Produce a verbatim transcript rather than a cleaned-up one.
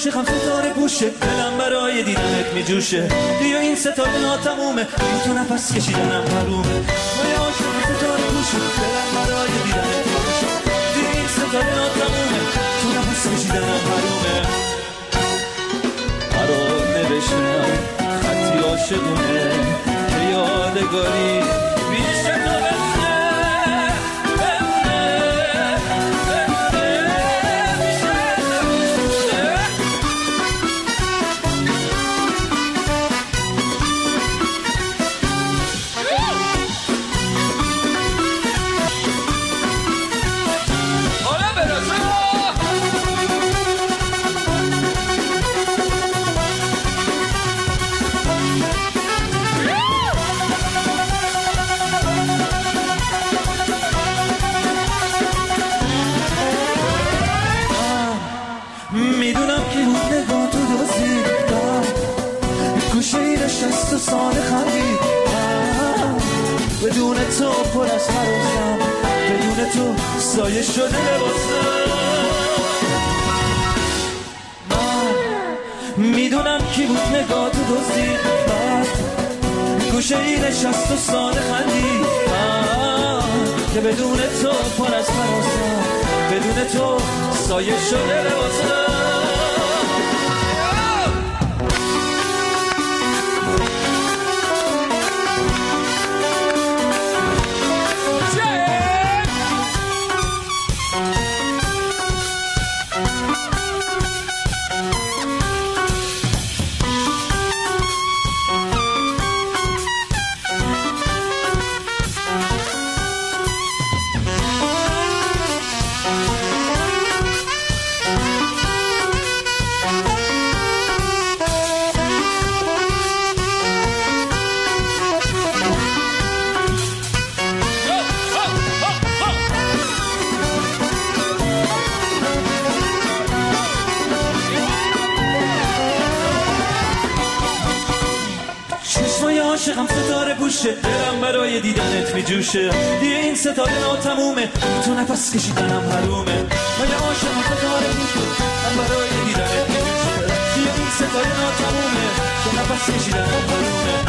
عاشقم ستاره پوشه، دلم برای دیدنت میجوشه. دیگه این ستاره ناتمومه، بی تو نفس کشیدنم حرومه. من عاشقم ستاره پوشه، دلم برای دیدنت میجوشه. دیگه این ستاره ناتمومه، تو نفس کشیدنم حرومه. برا نوشتم خطی عاشقونه که یادگاری بیشه تو بمونه. میدونم که اون نگاه تو دزدیدم، گوشه ای نشست و سانه خندید. بدون تو پر از حراسم، بدون تو سایه شده لباسم. من میدونم که بود نگاه تو دزدید، گوشه ای نشست و سانه خندید. که بدون تو پر از حراسم، بدون تو سایه شده لباسم. عاشقم ستاره پوشه، دلم برای دیدنت میجوشه. دیگه این ستاره ناتمومه، تو نفس کشیدنم حرومه. من عاشقم ستاره پوشه، دلم برای دیدنت میجوشه. دیگه این ستاره ناتمومه، تو نفس کشیدنم حرومه.